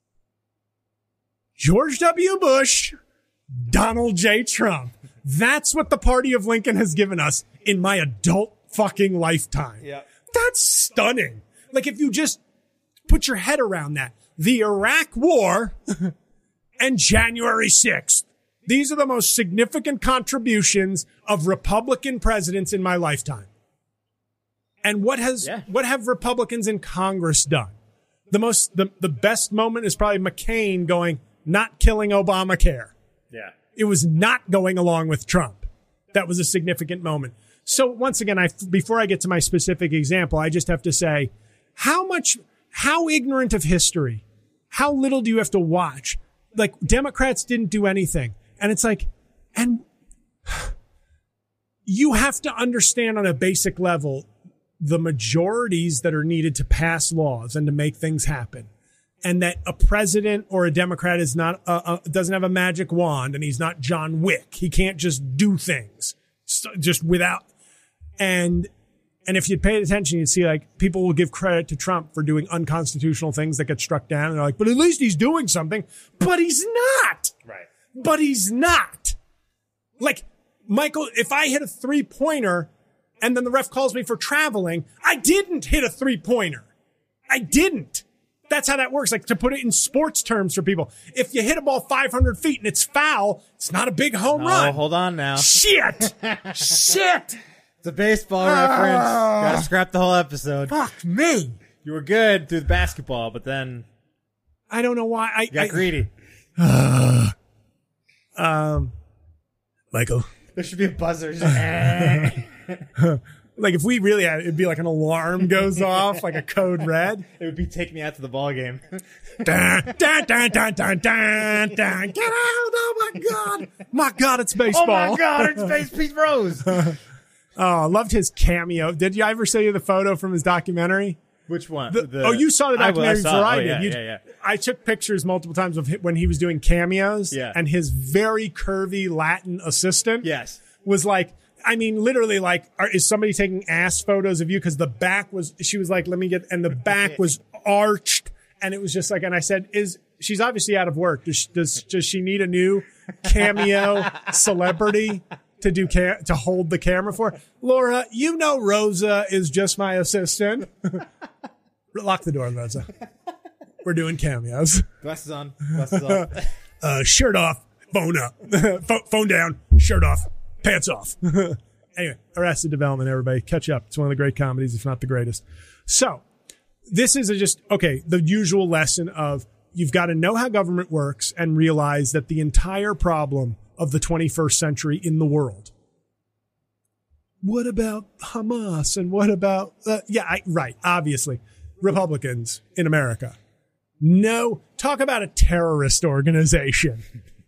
Speaker 1: George W. Bush, Donald J. Trump. That's what the party of Lincoln has given us in my adult fucking lifetime.
Speaker 2: Yeah.
Speaker 1: That's stunning. Like if you just put your head around that. The Iraq War and January 6th. These are the most significant contributions of Republican presidents in my lifetime. And what have Republicans in Congress done? The best moment is probably McCain going, not killing Obamacare.
Speaker 2: Yeah.
Speaker 1: It was not going along with Trump. That was a significant moment. So once again, before I get to my specific example, I just have to say, how ignorant of history, how little do you have to watch? Like Democrats didn't do anything. And it's like, and you have to understand on a basic level the majorities that are needed to pass laws and to make things happen. And that a president or a Democrat is not, doesn't have a magic wand and he's not John Wick. He can't just do things just without. And if you paid attention, you'd see like people will give credit to Trump for doing unconstitutional things that get struck down. And they're like, but at least he's doing something, but he's not.
Speaker 2: Right.
Speaker 1: But he's not. Like, Michael, if I hit a 3-pointer and then the ref calls me for traveling, I didn't hit a 3-pointer. I didn't. That's how that works. Like, to put it in sports terms for people, if you hit a ball 500 feet and it's foul, it's not a big home run.
Speaker 2: Oh, hold on now.
Speaker 1: Shit. Shit.
Speaker 2: It's a baseball reference. Gotta scrap the whole episode.
Speaker 1: Fuck me.
Speaker 2: You were good through the basketball, but then
Speaker 1: I don't know why.
Speaker 2: you got greedy.
Speaker 1: Michael.
Speaker 2: There should be a buzzer.
Speaker 1: Like if we really had, it'd be like an alarm goes off, like a code red.
Speaker 2: It would be take me out to the ball game.
Speaker 1: Dun, dun, dun, dun, dun, dun, dun. Get out! Oh my God! My God, it's baseball.
Speaker 2: Oh my God, it's Space Pete Rose.
Speaker 1: Oh, I loved his cameo. Did you ever show you the photo from his documentary?
Speaker 2: Which one?
Speaker 1: You saw the documentary before I did.
Speaker 2: Yeah.
Speaker 1: I took pictures multiple times of when he was doing cameos.
Speaker 2: Yeah.
Speaker 1: And his very curvy Latin assistant.
Speaker 2: Yes.
Speaker 1: Was like, I mean, literally like, is somebody taking ass photos of you? Because the back was, she was like, let me get, and the back was arched. And it was just like, and I said, she's obviously out of work. Does she need a new cameo celebrity to do to hold the camera for? Laura, you know Rosa is just my assistant. Lock the door, Rosa. We're doing cameos.
Speaker 2: Glasses on. Glasses off.
Speaker 1: Shirt off. Phone up. Phone down. Shirt off. Pants off. Anyway, Arrested Development, everybody. Catch up. It's one of the great comedies, if not the greatest. So, this is the usual lesson of you've got to know how government works and realize that the entire problem of the 21st century in the world. What about Hamas? And what about, right, obviously, Republicans in America. No, talk about a terrorist organization.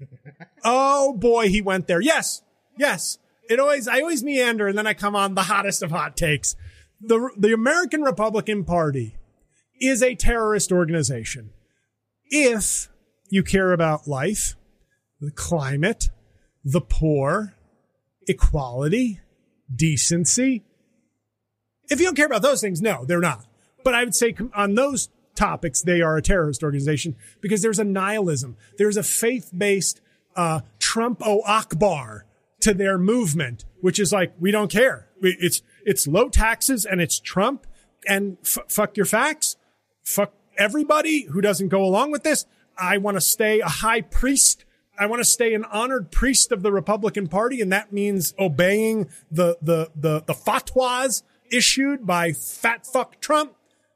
Speaker 1: Oh boy, he went there. Yes. I always meander and then I come on the hottest of hot takes. The American Republican Party is a terrorist organization. If you care about life, the climate, the poor, equality, decency. If you don't care about those things, no, they're not. But I would say on those topics, they are a terrorist organization because there's a nihilism. There's a faith-based Trump-o Akbar to their movement, which is like, we don't care. It's low taxes and it's Trump and fuck your facts. Fuck everybody who doesn't go along with this. I want to stay a high priest. I want to stay an honored priest of the Republican Party. And that means obeying the fatwas issued by fat fuck Trump.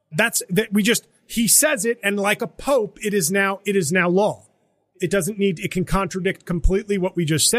Speaker 1: He says it. And like a pope, it is now law. It can contradict completely what we just said,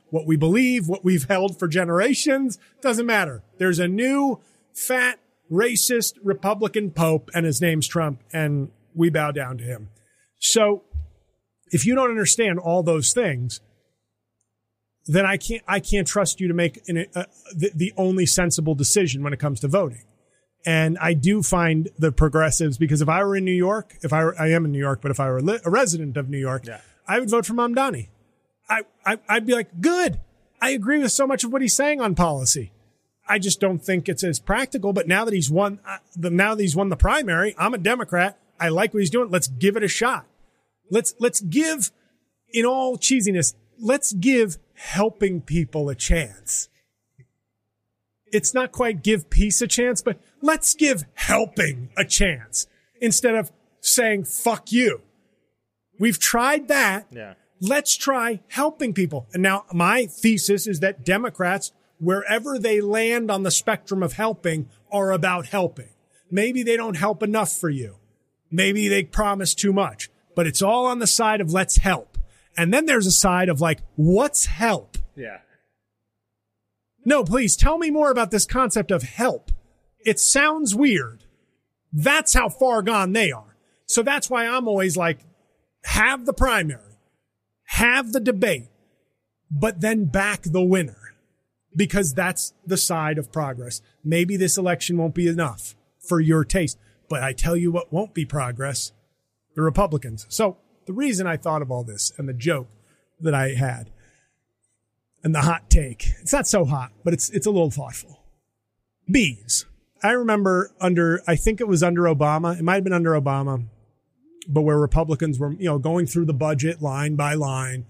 Speaker 1: what we believe, what we've held for generations. Doesn't matter. There's a new fat, racist Republican Pope, and his name's Trump, and we bow down to him. So if you don't understand all those things, then I can't trust you to make the only sensible decision when it comes to voting. And I do find the progressives, because if I were in New York, I am in New York, but if I were a resident of New York, I would vote for Mamdani. I'd be like, good. I agree with so much of what he's saying on policy. I just don't think it's as practical. But now that he's won, the primary, I'm a Democrat. I like what he's doing. Let's give it a shot. Let's give, in all cheesiness, let's give helping people a chance. It's not quite give peace a chance, but let's give helping a chance instead of saying, fuck you. We've tried that.
Speaker 2: Yeah.
Speaker 1: Let's try helping people. And now my thesis is that Democrats, wherever they land on the spectrum of helping, are about helping. Maybe they don't help enough for you. Maybe they promise too much, but it's all on the side of let's help. And then there's a side of like, what's help?
Speaker 2: Yeah.
Speaker 1: No, please tell me more about this concept of help. It sounds weird. That's how far gone they are. So that's why I'm always like, have the primary, have the debate, but then back the winner, because that's the side of progress. Maybe this election won't be enough for your taste, but I tell you what won't be progress, the Republicans. So the reason I thought of all this and the joke that I had and the hot take, it's not so hot, but it's a little thoughtful. Bees. I remember I think it was under Obama. It might have been under Obama, but where Republicans were, going through the budget line by line,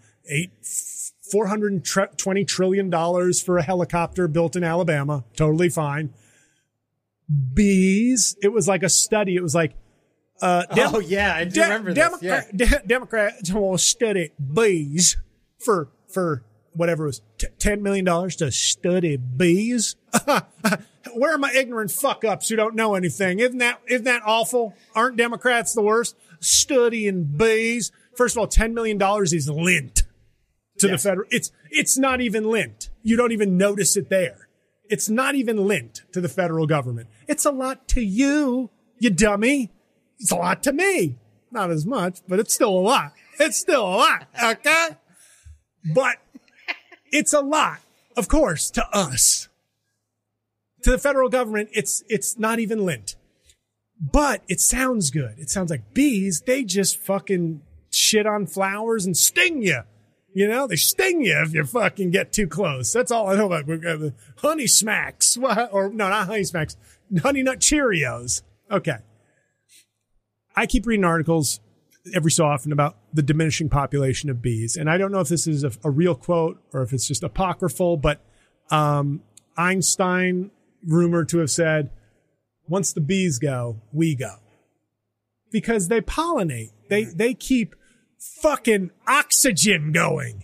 Speaker 1: $420 trillion for a helicopter built in Alabama. Totally fine. Bees. It was like a study. It was like,
Speaker 2: I do remember this.
Speaker 1: Democrats will study bees for whatever it was, $10 million to study bees. Where are my ignorant fuck ups who don't know anything? Isn't that awful? Aren't Democrats the worst? Studying bees. First of all, $10 million is lint to the federal. It's not even lint. You don't even notice it there. It's not even lint to the federal government. It's a lot to you, you dummy. It's a lot to me. Not as much, but it's still a lot. It's still a lot. Okay. But it's a lot, of course, to us. To the federal government, it's not even lint. But it sounds good. It sounds like bees, they just fucking shit on flowers and sting you. They sting you if you fucking get too close. That's all I know about Honey Smacks. Or no, not Honey Smacks. Honey Nut Cheerios. Okay. I keep reading articles every so often about the diminishing population of bees. And I don't know if this is a real quote or if it's just apocryphal, but Einstein rumored to have said, once the bees go, we go. Because they pollinate. They keep fucking oxygen going.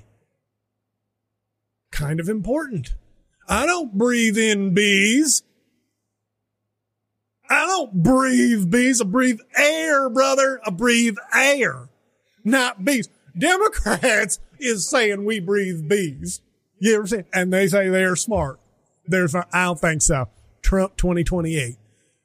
Speaker 1: Kind of important. I don't breathe in bees. I don't breathe bees. I breathe air, brother. I breathe air, not bees. Democrats is saying we breathe bees. You ever see? And they say they're smart. I don't think so. Trump 2028.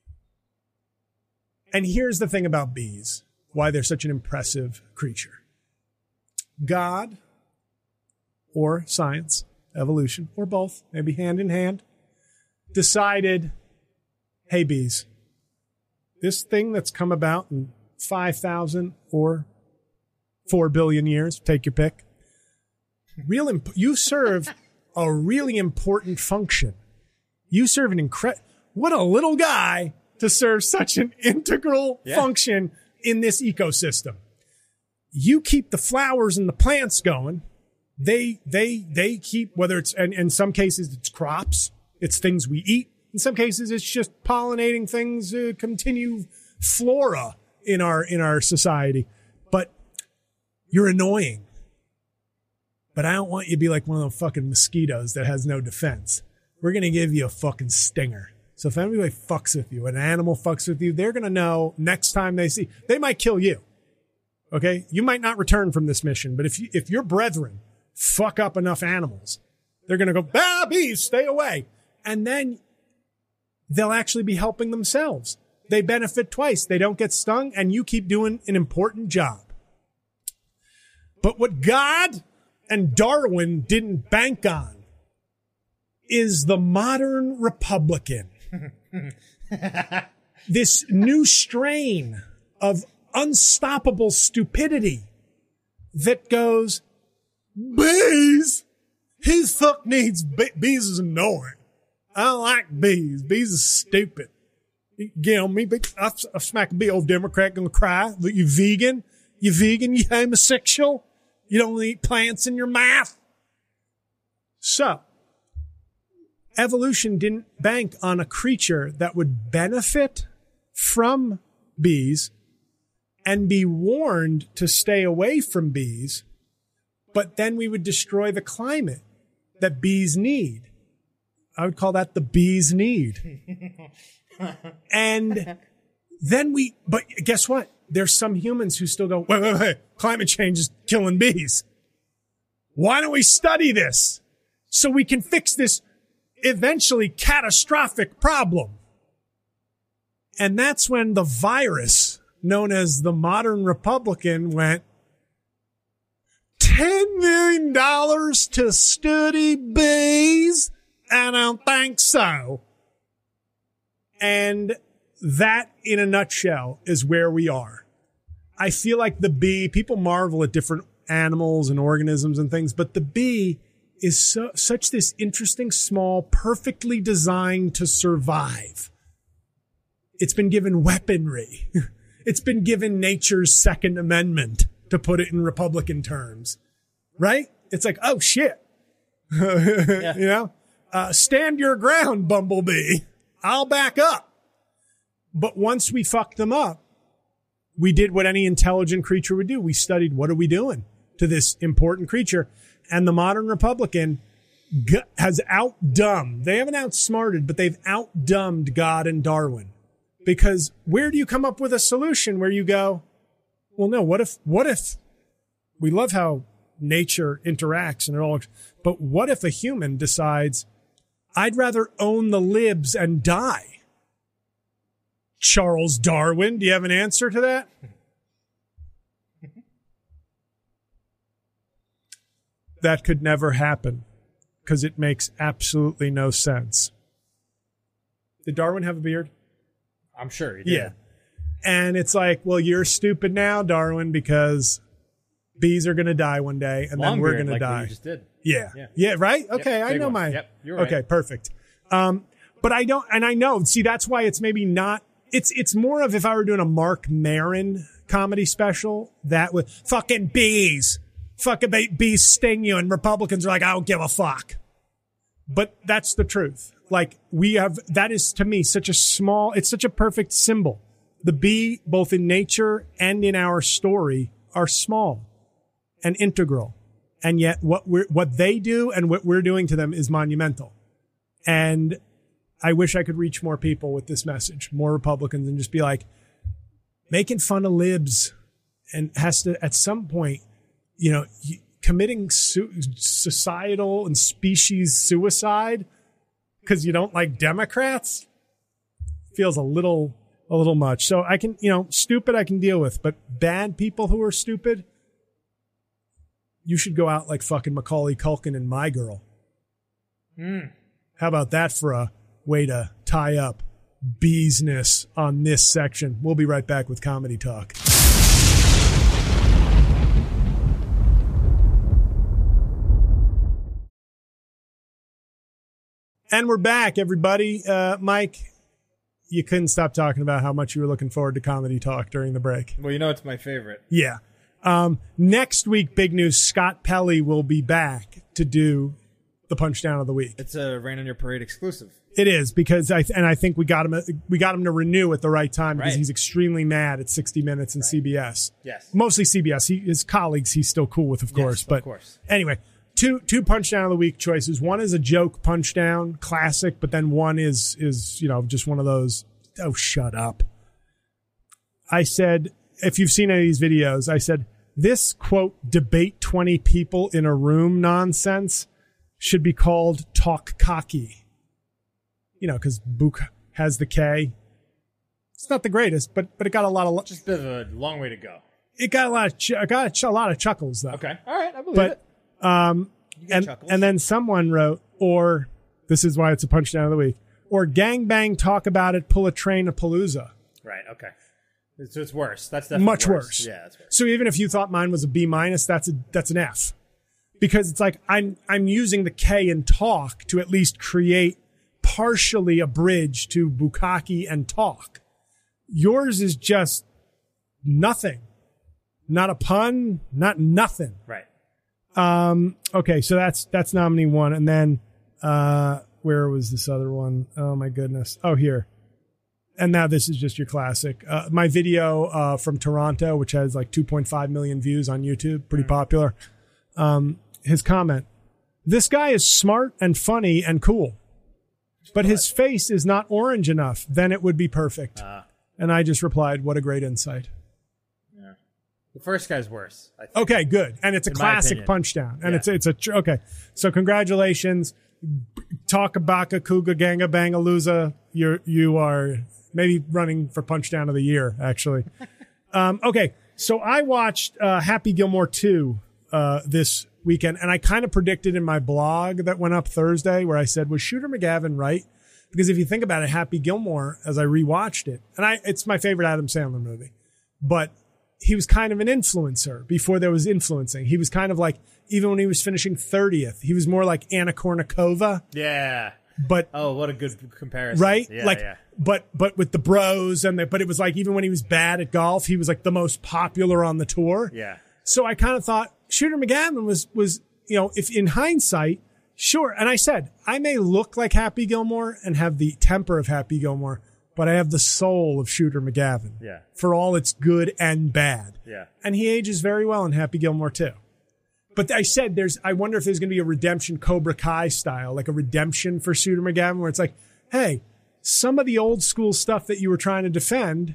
Speaker 1: And here's the thing about bees, why they're such an impressive creature. God or science, evolution, or both, maybe hand in hand, decided, hey, bees, this thing that's come about in 5,000 or 4 billion years, take your pick, you serve a really important function. You serve what a little guy to serve such an integral function in this ecosystem. You keep the flowers and the plants going. They keep, whether it's, and in some cases it's crops, it's things we eat. In some cases it's just pollinating things, continue flora in our society. But you're annoying. But I don't want you to be like one of those fucking mosquitoes that has no defense. We're going to give you a fucking stinger. So if anybody fucks with you, an animal fucks with you, they're going to know next time they might kill you. Okay. You might not return from this mission, but if your brethren fuck up enough animals. They're going to go, bees, stay away. And then they'll actually be helping themselves. They benefit twice. They don't get stung, and you keep doing an important job. But what God and Darwin didn't bank on is the modern Republican. This new strain of unstoppable stupidity that goes, bees? His fuck needs bees is annoying. I don't like bees. Bees is stupid. You know me, I'll smack a big old Democrat gonna cry. But you vegan? You vegan? You homosexual? You don't eat plants in your mouth? So, evolution didn't bank on a creature that would benefit from bees and be warned to stay away from bees, but then we would destroy the climate that bees need. I would call that the bees need. And then but guess what? There's some humans who still go, wait, climate change is killing bees. Why don't we study this so we can fix this eventually catastrophic problem? And that's when the virus known as the modern Republican went, $10 million to study bees? I don't think so. And that, in a nutshell, is where we are. I feel like the bee, people marvel at different animals and organisms and things, but the bee is such this interesting, small, perfectly designed to survive. It's been given weaponry. It's been given nature's Second Amendment, to put it in Republican terms. Right? It's like, oh, shit. Yeah. You know? Stand your ground, Bumblebee. I'll back up. But once we fucked them up, we did what any intelligent creature would do. We studied, what are we doing to this important creature? And the modern Republican has outdumbed. They haven't outsmarted, but they've outdumbed God and Darwin. Because where do you come up with a solution where you go, well, no, what if we love how nature interacts and it all, but what if a human decides, I'd rather own the libs and die? Charles Darwin, do you have an answer to that? That could never happen because it makes absolutely no sense. Did Darwin have a beard?
Speaker 2: I'm sure he did.
Speaker 1: Yeah. And it's like, well, you're stupid now, Darwin, because bees are going to die one day and then we're going to die.
Speaker 2: You just did.
Speaker 1: Yeah, right? Okay,
Speaker 2: yep,
Speaker 1: I know
Speaker 2: one. Yep, you're right.
Speaker 1: Okay, perfect. But I don't, and I know, see, that's why it's maybe not, it's more of if I were doing a Mark Maron comedy special, that would, fucking bees. Fucking bees sting you, and Republicans are like, I don't give a fuck. But that's the truth. Like, that is to me it's such a perfect symbol. The bee, both in nature and in our story, are small and integral. And yet what they do and what we're doing to them is monumental. And I wish I could reach more people with this message, more Republicans, and just be like, making fun of libs and has to, at some point, you know, committing societal and species suicide because you don't like Democrats feels a little much. So I can, stupid I can deal with, but bad people who are stupid, you should go out like fucking Macaulay Culkin and My Girl. How about that for a way to tie up beesness on this section? We'll be right back with Comedy Talk. And we're back, everybody. Mike, you couldn't stop talking about how much you were looking forward to Comedy Talk during the break.
Speaker 2: Well, it's my favorite.
Speaker 1: Yeah. Next week, big news, Scott Pelley will be back to do the Punchdown of the Week.
Speaker 2: It's a Rain on Your Parade exclusive.
Speaker 1: It is, because I think we got him to renew at the right time because he's extremely mad at 60 Minutes and CBS.
Speaker 2: Yes.
Speaker 1: Mostly CBS. His colleagues he's still cool with, of course. But anyway, two Punchdown of the Week choices. One is a joke punchdown, classic, but then one is just one of those, oh, shut up. I said, if you've seen any of these videos, I said, this, quote, debate 20 people in a room nonsense should be called talk cocky. You know, because Book has the K. It's not the greatest, but it got a lot of...
Speaker 2: Just a bit of a long way to go.
Speaker 1: It got a lot of chuckles, though.
Speaker 2: Okay. All right, I believe it.
Speaker 1: And then someone wrote, or this is why it's a punch down of the week, or gangbang talk about it, pull a train to Palooza.
Speaker 2: Right, okay. So it's worse. That's definitely
Speaker 1: much worse.
Speaker 2: Yeah, that's worse.
Speaker 1: So even if you thought mine was a B-, that's an F. Because it's like I'm using the K in talk to at least create partially a bridge to bukkake and talk. Yours is just nothing. Not a pun, not nothing.
Speaker 2: Right.
Speaker 1: Okay, so that's nominee one. And then where was this other one? Oh my goodness. Oh, here. And now this is just your classic. My video from Toronto, which has like 2.5 million views on YouTube, pretty popular. His comment, this guy is smart and funny and cool, but his face is not orange enough. Then it would be perfect. And I just replied, what a great insight.
Speaker 2: Yeah. The first guy's worse. I think.
Speaker 1: Okay, good. And it's a classic punch down. And okay. So congratulations. Talkabaka, Kuga, Ganga, Bangalooza. You are maybe running for punch down of the year, actually. Okay. So I watched Happy Gilmore 2 this weekend, and I kind of predicted in my blog that went up Thursday where I said, was Shooter McGavin right? Because if you think about it, Happy Gilmore, as I rewatched it, and it's my favorite Adam Sandler movie, but he was kind of an influencer before there was influencing. He was kind of like, even when he was finishing 30th, he was more like Anna Kournikova.
Speaker 2: Yeah.
Speaker 1: But
Speaker 2: what a good comparison.
Speaker 1: Right?
Speaker 2: Yeah,
Speaker 1: like,
Speaker 2: yeah.
Speaker 1: But with the bros but it was like, even when he was bad at golf, he was like the most popular on the tour.
Speaker 2: Yeah.
Speaker 1: So I kind of thought Shooter McGavin was, you know, if in hindsight, sure. And I said, I may look like Happy Gilmore and have the temper of Happy Gilmore, but I have the soul of Shooter McGavin.
Speaker 2: Yeah.
Speaker 1: For all its good and bad.
Speaker 2: Yeah.
Speaker 1: And he ages very well in Happy Gilmore too. But I said, I wonder if there's going to be a redemption Cobra Kai style, like a redemption for Shooter McGavin, where it's like, hey, some of the old school stuff that you were trying to defend,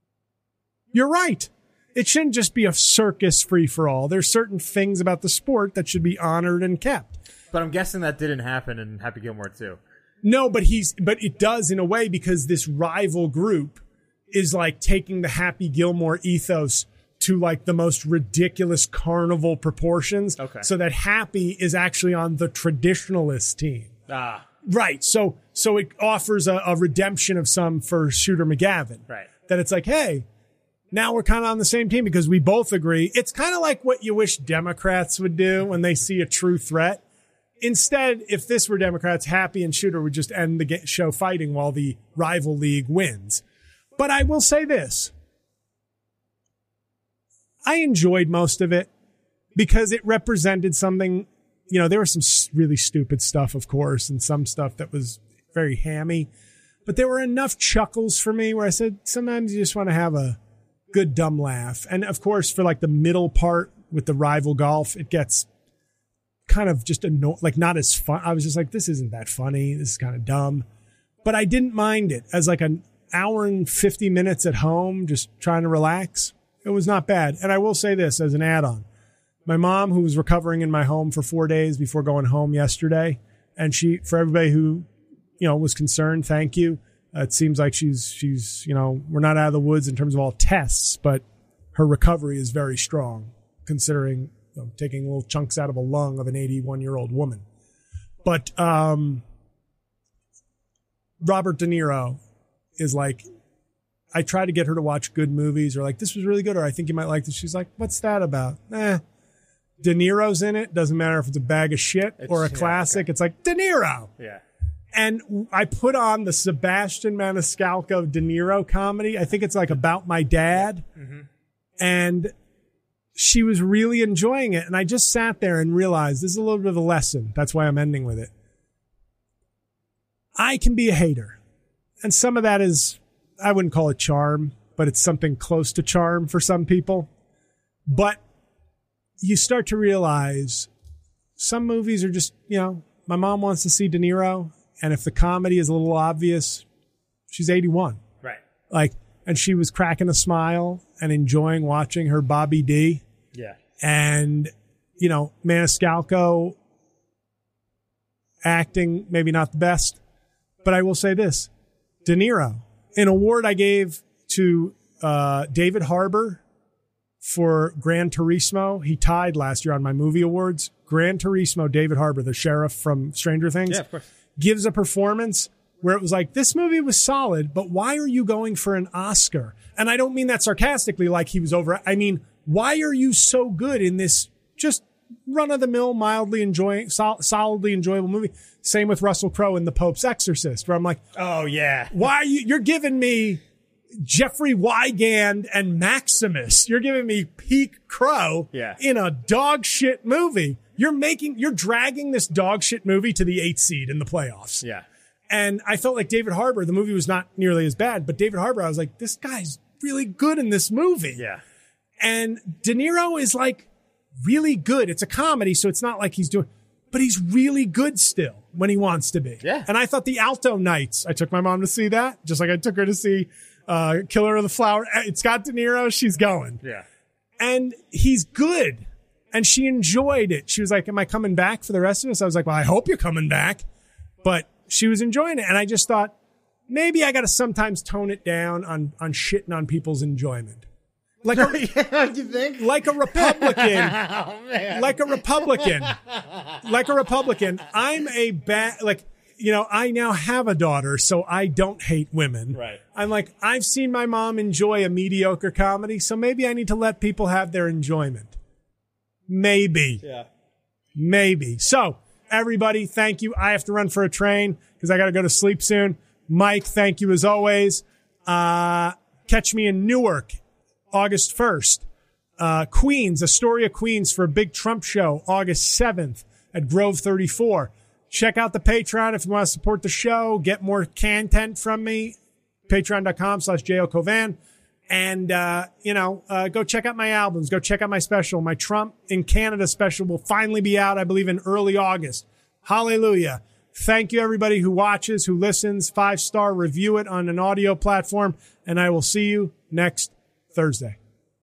Speaker 1: you're right. It shouldn't just be a circus free for all. There's certain things about the sport that should be honored and kept.
Speaker 2: But I'm guessing that didn't happen in Happy Gilmore 2.
Speaker 1: No, but it does in a way, because this rival group is like taking the Happy Gilmore ethos to like the most ridiculous carnival proportions.
Speaker 2: Okay.
Speaker 1: So that Happy is actually on the traditionalist team. Right. So it offers a redemption of some for Shooter McGavin.
Speaker 2: Right.
Speaker 1: That it's like, hey, now we're kind of on the same team because we both agree. It's kind of like what you wish Democrats would do when they see a true threat. Instead, if this were Democrats, Happy and Shooter would just end the show fighting while the rival league wins. But I will say this. I enjoyed most of it because it represented something, you know, there was some really stupid stuff, of course, and some stuff that was very hammy, but there were enough chuckles for me where I said, sometimes you just want to have a good dumb laugh. And of course, for like the middle part with the rival golf, it gets kind of just like not as fun. I was just like, this isn't that funny. This is kind of dumb, but I didn't mind it as like an hour and 50 minutes at home, just trying to relax. It was not bad. And I will say this as an add-on. My mom, who was recovering in my home for 4 days before going home yesterday, and for everybody who, you know, was concerned, thank you. It seems like she's, you know, we're not out of the woods in terms of all tests, but her recovery is very strong considering, you know, taking little chunks out of a lung of an 81-year-old woman. But, Robert De Niro is like, I try to get her to watch good movies or like, this was really good, or I think you might like this. She's like, what's that about? De Niro's in it. Doesn't matter if it's a bag of shit or a classic. Okay. It's like, De Niro.
Speaker 2: Yeah.
Speaker 1: And I put on the Sebastian Maniscalco De Niro comedy. I think it's like About My Dad. Mm-hmm. And she was really enjoying it. And I just sat there and realized this is a little bit of a lesson. That's why I'm ending with it. I can be a hater. And some of that is, I wouldn't call it charm, but it's something close to charm for some people. But you start to realize some movies are just, you know, my mom wants to see De Niro. And if the comedy is a little obvious, she's 81.
Speaker 2: Right.
Speaker 1: Like, and she was cracking a smile and enjoying watching her Bobby D.
Speaker 2: Yeah.
Speaker 1: And, you know, Maniscalco acting, maybe not the best. But I will say this. De Niro, an award I gave to David Harbour for Gran Turismo. He tied last year on my movie awards. Gran Turismo, David Harbour, the sheriff from Stranger Things,
Speaker 2: Yeah, of course.
Speaker 1: gives a performance where it was like, this movie was solid, but why are you going for an Oscar? And I don't mean that sarcastically, like he was over. I mean, why are you so good in this just run-of-the-mill, solidly enjoyable movie? Same with Russell Crowe in The Pope's Exorcist, where I'm like,
Speaker 2: Oh, yeah.
Speaker 1: why are you're giving me Jeffrey Wigand and Maximus. You're giving me peak Crow in a dog shit movie. You're dragging this dog shit movie to the 8th seed in the playoffs.
Speaker 2: Yeah.
Speaker 1: And I felt like David Harbour, the movie was not nearly as bad, but David Harbour, I was like, this guy's really good in this movie.
Speaker 2: Yeah.
Speaker 1: And De Niro is like really good. It's a comedy, so it's not like he's doing, but he's really good still when he wants to be.
Speaker 2: Yeah.
Speaker 1: And I thought the Alto Nights, I took my mom to see that, just like I took her to see Killer of the Flower. It's got De Niro. She's going.
Speaker 2: Yeah.
Speaker 1: And he's good. And she enjoyed it. She was like, am I coming back for the rest of us? I was like, well, I hope you're coming back. But she was enjoying it. And I just thought, maybe I got to sometimes tone it down on shitting on people's enjoyment. Like
Speaker 2: you think?
Speaker 1: Like a Republican.
Speaker 2: Oh, man.
Speaker 1: Like a Republican. I'm a bad, like, you know, I now have a daughter, so I don't hate women.
Speaker 2: Right.
Speaker 1: I'm like, I've seen my mom enjoy a mediocre comedy, so maybe I need to let people have their enjoyment. Maybe.
Speaker 2: Yeah.
Speaker 1: Maybe. So, everybody, thank you. I have to run for a train because I got to go to sleep soon. Mike, thank you as always. Catch me in Newark, August 1st. Queens, Astoria, Queens for a big Trump show, August 7th at Grove 34. Check out the Patreon if you want to support the show, get more content from me, patreon.com/JLCovan. And, go check out my albums. Go check out my special. My Trump in Canada special will finally be out, I believe, in early August. Hallelujah. Thank you, everybody who watches, who listens. 5-star review it on an audio platform. And I will see you next Thursday.